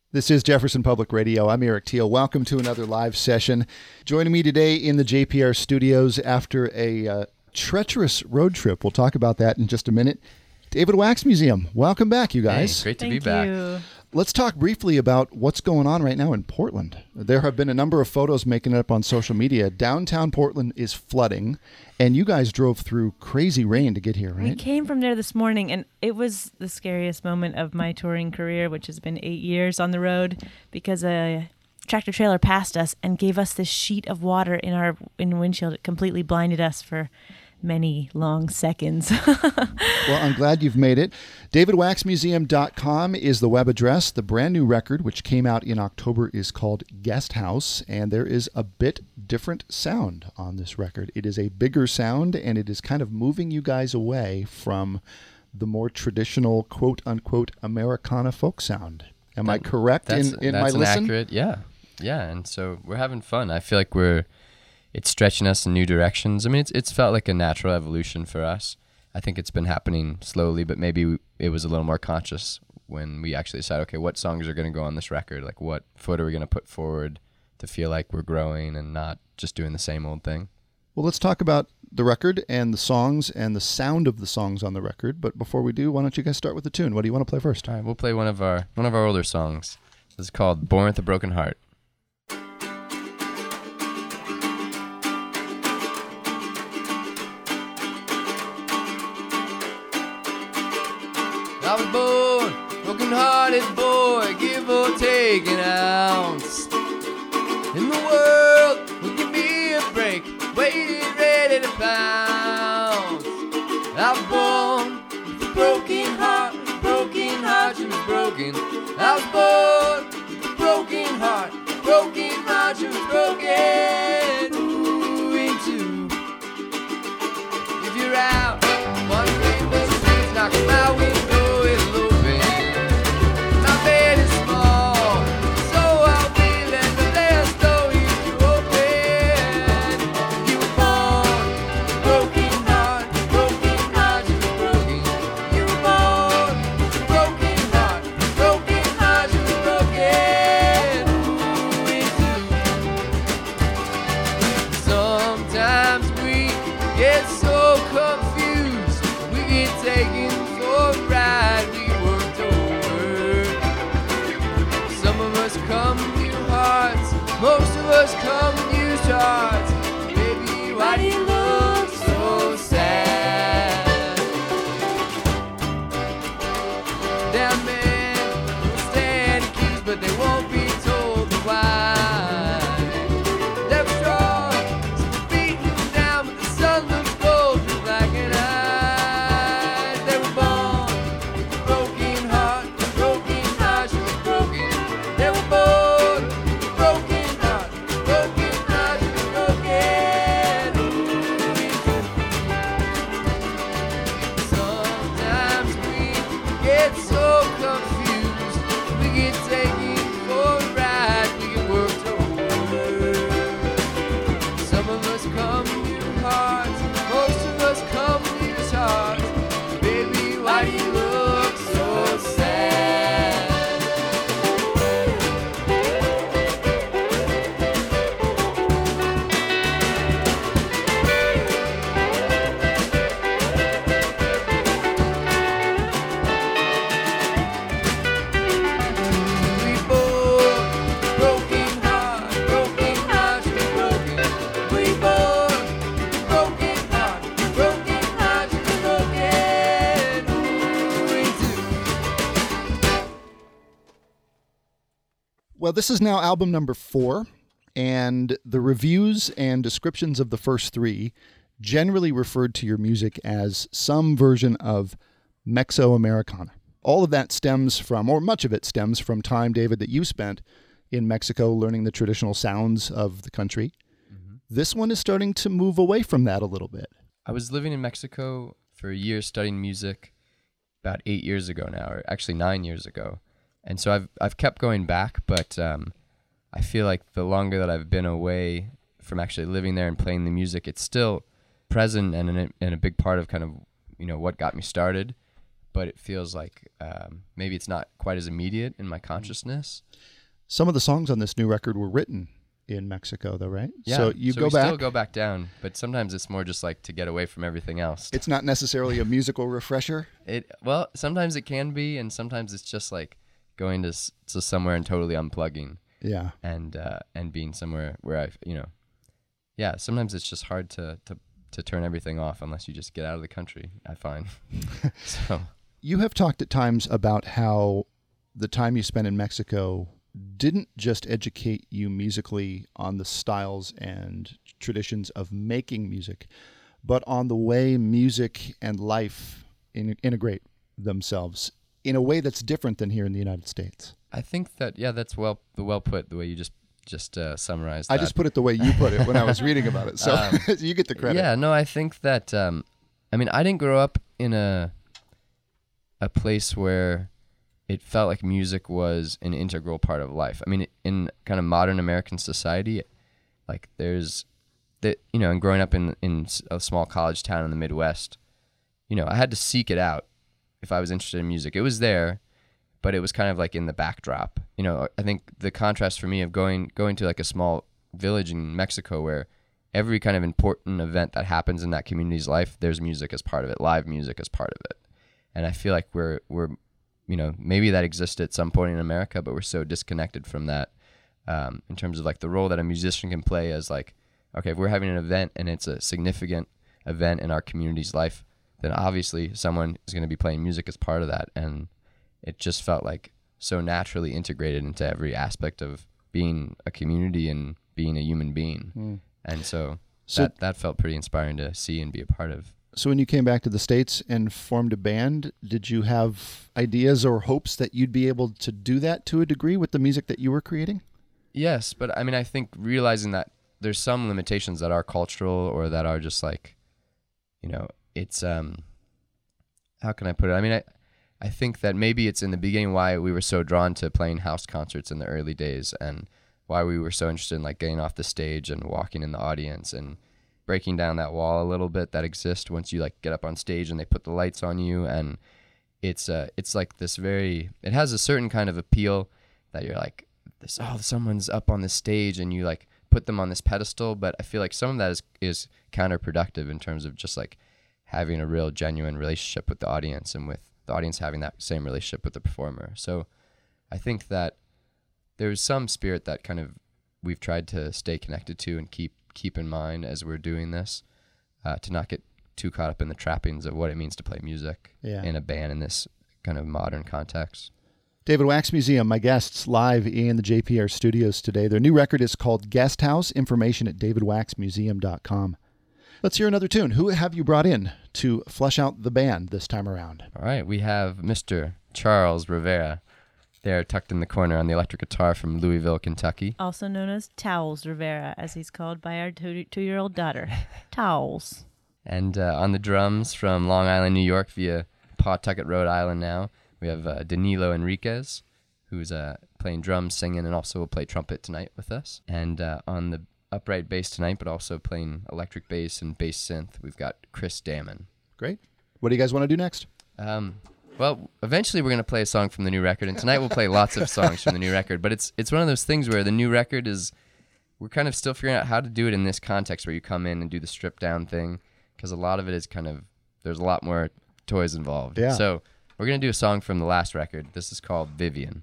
This is Jefferson Public Radio. I'm Eric Teal. Welcome to another live session. Joining me today in the JPR studios after a treacherous road trip. We'll talk about that in just a minute. David Wax Museum. Welcome back, you guys. Hey, great to Thank be back. you. Let's talk briefly about what's going on right now in Portland. There have been a number of photos making it up on social media. Downtown Portland is flooding, and you guys drove through crazy rain to get here, right? We came from there this morning, and it was the scariest moment of my touring career, which has been 8 years on the road, because a tractor trailer passed us and gave us this sheet of water in the windshield. It completely blinded us for many long seconds. Well, I'm glad you've made it. DavidWaxMuseum.com is the web address. The brand new record, which came out in October, is called Guest House, and there is a bit different sound on this record. It is a bigger sound, and it is kind of moving you guys away from the more traditional, quote-unquote, Americana folk sound. Am I correct in my listen? Accurate, yeah. And so we're having fun. I feel like it's stretching us in new directions. I mean, it's felt like a natural evolution for us. I think it's been happening slowly, but maybe it was a little more conscious when we actually decided, okay, what songs are going to go on this record? Like, what foot are we going to put forward to feel like we're growing and not just doing the same old thing? Well, let's talk about the record and the songs and the sound of the songs on the record. But before we do, why don't you guys start with the tune? What do you want to play first? All right, we'll play one of our older songs. This is called Born with a Broken Heart. I was born, broken-hearted boy, give or take an ounce. And the world will give me a break, waiting ready to pounce. I was born with a broken heart she was broken. I was born with a broken heart she was broken. Ooh, in two. If you're out, wondering the streets, knock my window. Most of us come use charts. Baby, why do you look so sad? Damn man will stand accused, but they won't be told why. They're strong, so they're beaten down, but the sun looks gold just like an eye. They were born with a broken heart she was broken. They were born. Well, this is now album number 4, and the reviews and descriptions of the first 3 generally referred to your music as some version of Mesoamericana. All of that stems from, or much of it stems from time, David, that you spent in Mexico learning the traditional sounds of the country. Mm-hmm. This one is starting to move away from that a little bit. I was living in Mexico for a year studying music about 8 years ago now, or actually 9 years ago. And so I've kept going back, but I feel like the longer that I've been away from actually living there and playing the music, it's still present and a big part of kind of, you know, what got me started. but it feels like maybe it's not quite as immediate in my consciousness. Some of the songs on this new record were written in Mexico, though, right? Yeah. So you so go we back. still go back down, but sometimes it's more just like to get away from everything else. It's not necessarily a musical refresher. Well, sometimes it can be, and sometimes it's just like going to somewhere and totally unplugging. Yeah. And being somewhere where sometimes it's just hard to turn everything off unless you just get out of the country, I find. So you have talked at times about how the time you spent in Mexico didn't just educate you musically on the styles and traditions of making music, but on the way music and life integrate themselves in a way that's different than here in the United States. I think that, that's well put, the way you just summarized that. I just put it the way you put it when I was reading about it, so you get the credit. Yeah, no, I think that, I didn't grow up in a place where it felt like music was an integral part of life. In kind of modern American society, like there's, and growing up in a small college town in the Midwest, I had to seek it out if I was interested in music. It was there, but it was kind of like in the backdrop. I think the contrast for me of going to like a small village in Mexico where every kind of important event that happens in that community's life, there's music as part of it, live music as part of it. And I feel like we're maybe that existed at some point in America, but we're so disconnected from that in terms of like the role that a musician can play as like, okay, if we're having an event and it's a significant event in our community's life, then obviously someone is going to be playing music as part of that. And it just felt like so naturally integrated into every aspect of being a community and being a human being. And so that felt pretty inspiring to see and be a part of. So when you came back to the States and formed a band, did you have ideas or hopes that you'd be able to do that to a degree with the music that you were creating? Yes, but I think realizing that there's some limitations that are cultural or that are just like, it's, how can I put it? I think that maybe it's in the beginning why we were so drawn to playing house concerts in the early days and why we were so interested in like getting off the stage and walking in the audience and breaking down that wall a little bit that exists once you like get up on stage and they put the lights on you. And it's like this it has a certain kind of appeal that you're like, someone's up on the stage and you like put them on this pedestal. But I feel like some of that is counterproductive in terms of just like having a real genuine relationship with the audience and with the audience having that same relationship with the performer. So I think that there's some spirit that kind of we've tried to stay connected to and keep in mind as we're doing this, to not get too caught up in the trappings of what it means to play music in a band in this kind of modern context. David Wax Museum, my guests live in the JPR studios today. Their new record is called Guest House. Information at davidwaxmuseum.com. Let's hear another tune. Who have you brought in to flesh out the band this time around? All right, we have Mr. Charles Rivera there tucked in the corner on the electric guitar from Louisville, Kentucky. Also known as Towels Rivera, as he's called by our two-year-old daughter. Towels. And on the drums from Long Island, New York via Pawtucket, Rhode Island now, we have Danilo Enriquez, who's playing drums, singing, and also will play trumpet tonight with us. And on the upright bass tonight, but also playing electric bass and bass synth, we've got Chris Damon. Great. What do you guys want to do next? Well, eventually we're going to play a song from the new record, and tonight we'll play lots of songs from the new record. But it's one of those things where the new record we're kind of still figuring out how to do it in this context where you come in and do the stripped down thing, because a lot of it is kind of, there's a lot more toys involved. Yeah. So we're going to do a song from the last record. This is called Vivian.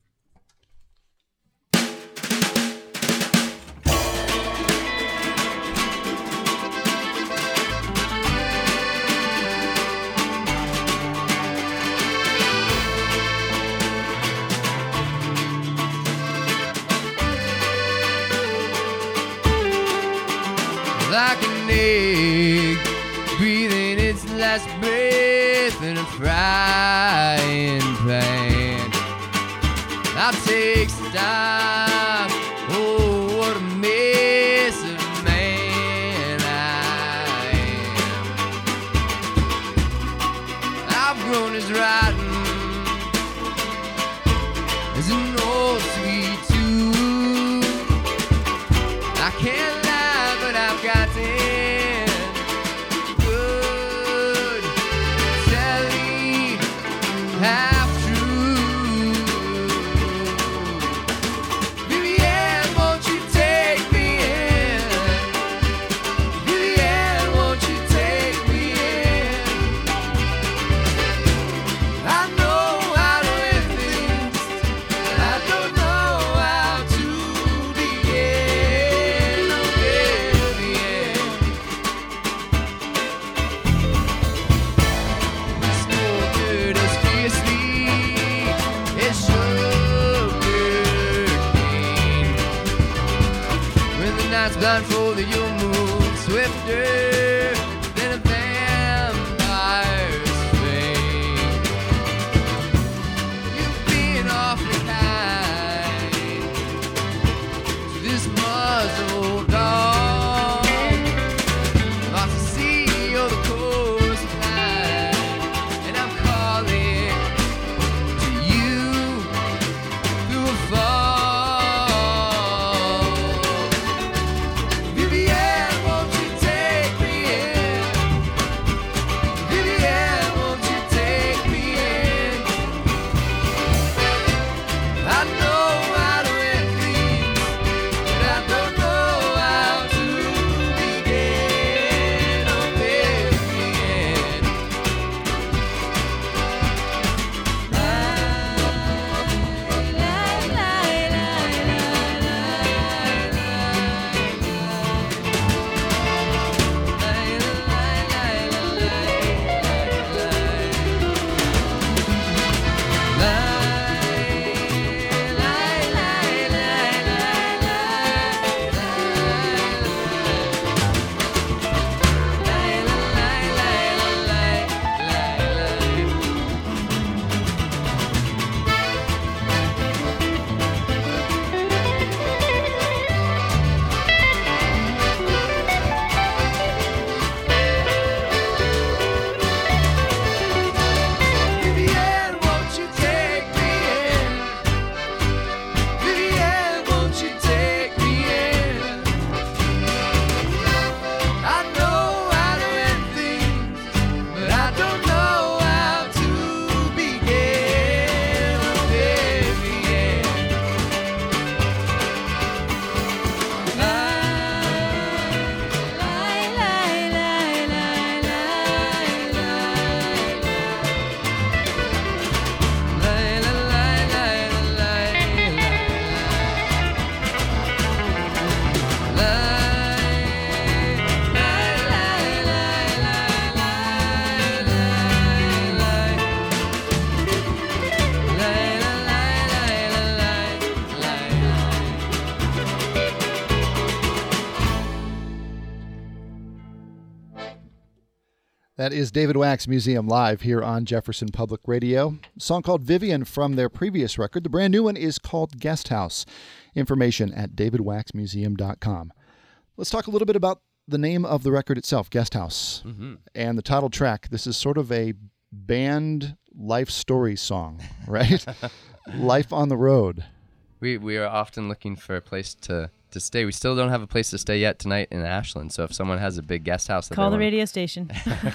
Like an egg, breathing its last breath in a frying pan. I'll take stock, oh, what a mess of man I am. I've grown as rotten as an old sweet tooth. I can't lie, but I've got it good. Sally, Once blindfolded, you'll move swifter than a vampire's fate. You've been awfully kind to this muzzle dog. Lost the sea or the coastline, and I'm calling to you through a fog. Vivienne, won't you take me in? Vivienne, won't you take me in? I know how to end things, but I don't know how to begin. Oh, Vivienne. Vivienne, won't you take me in? Vivienne, won't you take me in? I know how to end things, but I don't know how to begin. Oh, Vivienne. That is David Wax Museum live here on Jefferson Public Radio. A song called Vivian from their previous record. The brand new one is called Guest House. Information at davidwaxmuseum.com. Let's talk a little bit about the name of the record itself, Guest House, and the title track. This is sort of a band life story song, right? Life on the road. We are often looking for a place to stay. We still don't have a place to stay yet tonight in Ashland. So if someone has a big guest house, that Call they the wanna- radio station.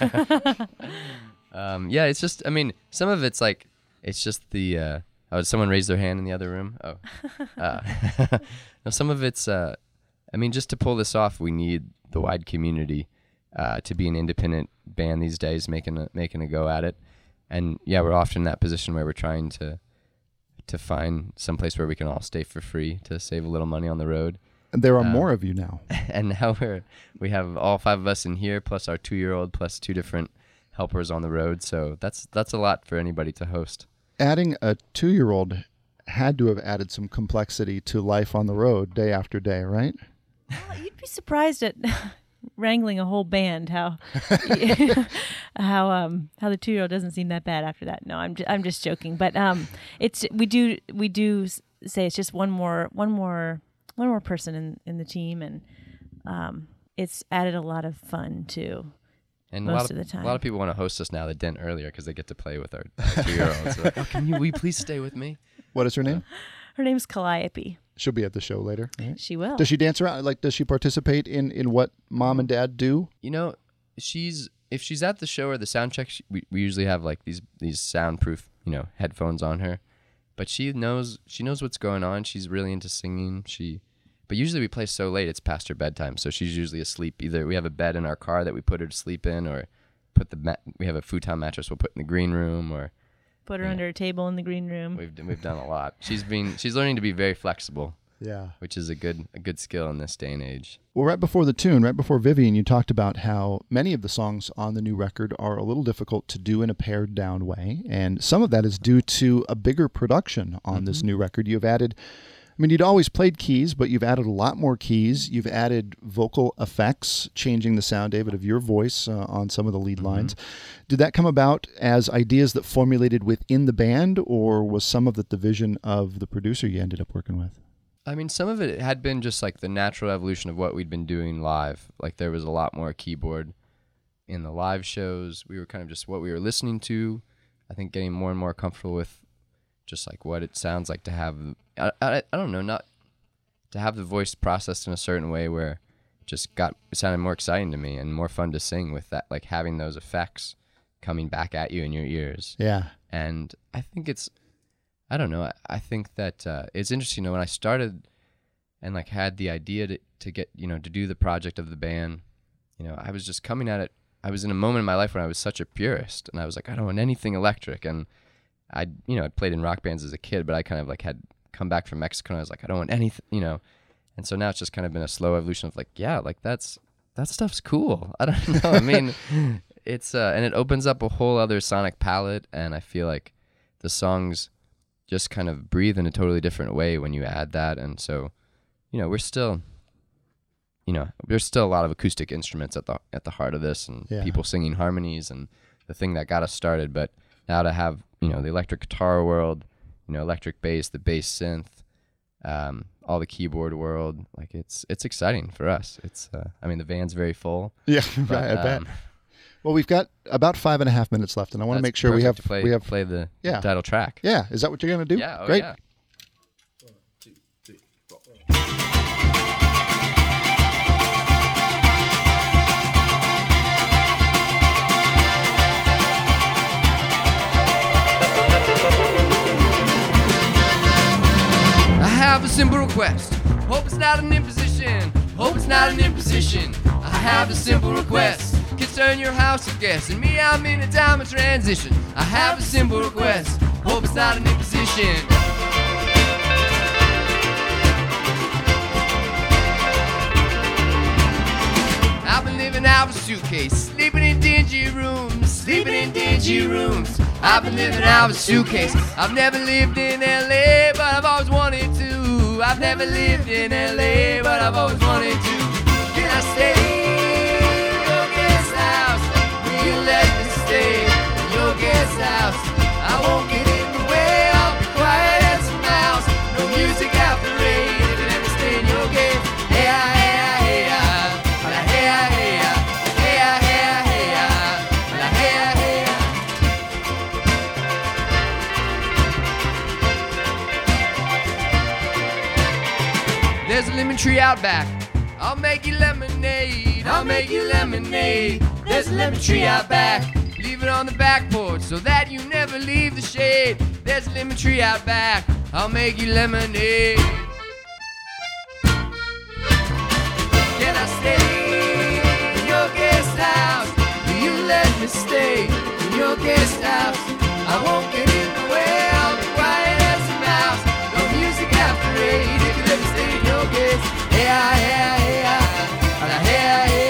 Yeah, it's just. I mean, some of it's like it's just the. Oh, did someone raise their hand in the other room? Oh, no. Some of it's. I mean, just to pull this off, we need the wide community to be an independent band these days, making a go at it. And yeah, we're often in that position where we're trying to find some place where we can all stay for free to save a little money on the road. And there are more of you now. And now we have all 5 of us in here, plus our 2-year-old, plus 2 different helpers on the road. So that's a lot for anybody to host. Adding a 2-year-old had to have added some complexity to life on the road day after day, right? Well, you'd be surprised at wrangling a whole band. How the 2-year-old doesn't seem that bad after that. No, I'm just joking. But we do say it's just one more person in the team, and it's added a lot of fun too. And most of the time, a lot of people want to host us now that didn't earlier because they get to play with our 2-year-olds. So like, will you please stay with me? What is her name? Her name's Calliope. She'll be at the show later, right? She will. Does she dance around? Like, does she participate in what mom and dad do? You know, if she's at the show or the sound check, we usually have like these soundproof, headphones on her. But she knows what's going on. She's really into singing. But usually we play so late it's past her bedtime, so she's usually asleep. Either we have a bed in our car that we put her to sleep in, or we have a futon mattress we'll put in the green room, or put her under a table in the green room. We've done a lot. She's learning to be very flexible. Yeah, which is a good skill in this day and age. Well, right before Vivian, you talked about how many of the songs on the new record are a little difficult to do in a pared down way, and some of that is due to a bigger production on this new record. You've added I mean, you'd always played keys, but you've added a lot more keys. You've added vocal effects, changing the sound, David, of your voice on some of the lead lines. Did that come about as ideas that formulated within the band, or was some of it the vision of the producer you ended up working with? I mean, some of it had been just like the natural evolution of what we'd been doing live. Like there was a lot more keyboard in the live shows. We were kind of just what we were listening to. I think getting more and more comfortable with just like what it sounds like to have, I don't know, not to have the voice processed in a certain way where it sounded more exciting to me and more fun to sing with that, like having those effects coming back at you in your ears. Yeah. And I think I don't know, I think that it's interesting, when I started and like had the idea to get, to do the project of the band, I was just coming at it. I was in a moment in my life when I was such a purist, and I was like, I don't want anything electric. And I'd played in rock bands as a kid, but I kind of like had come back from Mexico, and I was like, I don't want anything, And so now it's just kind of been a slow evolution of like, yeah, like that stuff's cool. I don't know. I mean, it's and it opens up a whole other sonic palette, and I feel like the songs just kind of breathe in a totally different way when you add that. And so, we're still, there's still a lot of acoustic instruments at the heart of this, and people singing harmonies and the thing that got us started. But now to have, the electric guitar world, electric bass, the bass synth, all the keyboard world, like it's exciting for us. It's, the van's very full. Yeah, but, I bet. Well, we've got about 5.5 minutes left, and I want to make sure we have play the title track. Yeah, is that what you're going to do? Yeah, great. Yeah. 1, 2, 3, 4. I have a simple request. Hope it's not an imposition. Hope it's not an imposition. I have a simple request. Kids turn your house to guest, and me, I'm in a time of transition. I have a simple request. Hope it's not an imposition. I've been living out of a suitcase, sleeping in dingy rooms, sleeping in dingy rooms. I've been living out of a suitcase. I've never lived in LA, but I've always wanted to. I've never lived in LA, but I've always wanted to. Can I stay in your guest house? Will you let me stay in your guest house? I won't get in the way, I'll be quiet as a mouse. No music after 8 if you let me stay in your guest. Hey, hey, hey, hey, hey, hey, hey, hey, hey, hey, hey. There's a lemon tree out back. I'll make you lemonade. I'll make you lemonade. There's a lemon tree out back. Leave it on the back porch so that you never leave the shade. There's a lemon tree out back. I'll make you lemonade. Can I stay in your guest house? Will you let me stay in your guest house? I won't get in the way. I'll be quiet as a mouse. No music after 8 if you let me stay in your guest. Hey, hey, hey, hey, hey, hey, hey.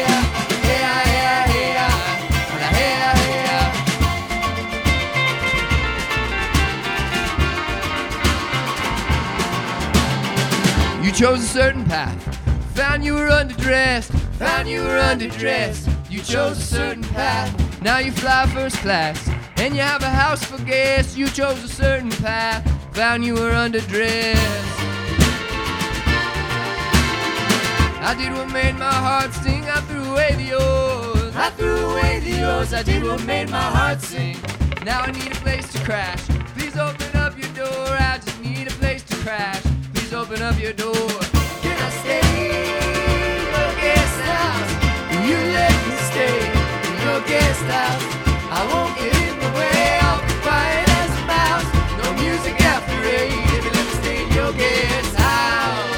You chose a certain path, found you were underdressed, found you were underdressed. You chose a certain path, now you fly first class, and you have a house for guests. You chose a certain path, found you were underdressed. I did what made my heart sing, I threw away the yours. I threw away the yours, I did what made my heart sing. Now I need a place to crash, please open up your door. I just need a place to crash, please open up your door. Can I stay in your guest house? Will you let me stay in your guest house? I won't get in the way, I'll be quiet as a mouse. No music after 8 if you let me stay in your guest house.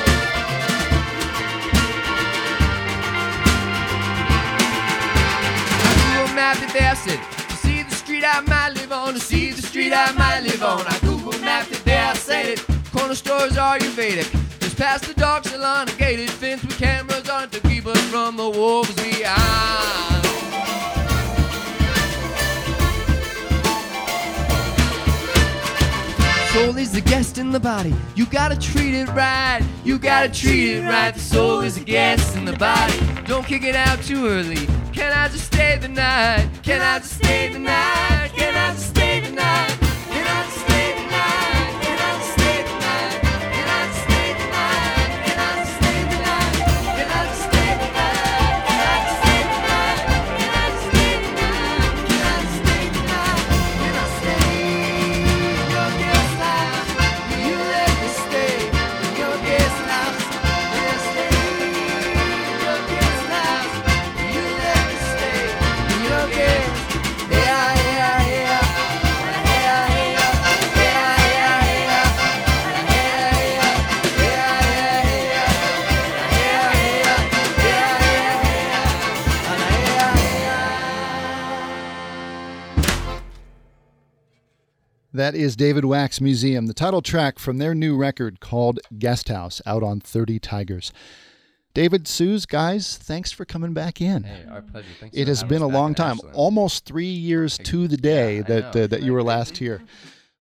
I drew a map that there said, to see the street I might live on, to see the street I might live on. I Google mapped it there, I said it. Corner stores are Ayurvedic. Just past the dog salon, a gated fence with cameras on it to keep us from the wolves behind. Soul is the guest in the body. You gotta treat it right. You gotta treat it right. The soul is a guest in the body. Don't kick it out too early. Can I just stay the night? Can I just stay the night? Can I just stay the night? Can I just stay the night? Can I just stay the night? Can I just stay the night? Can I just stay the night? Can I just stay the night? Can I just stay the night? Can I just stay the night? Can I just stay the night? Can I stay in your guest house? Will you let me stay in your guest house? Can I stay in your guest house? Will you let me stay in your guest? Yeah, yeah, yeah. That is David Wax Museum, the title track from their new record called Guest House, out on 30 Tigers. David, Suze, guys, thanks for coming back in. Hey, our pleasure. Thanks It for has having been us a back long in time, Ashland. almost 3 years to the day Yeah, I know. that you were last here.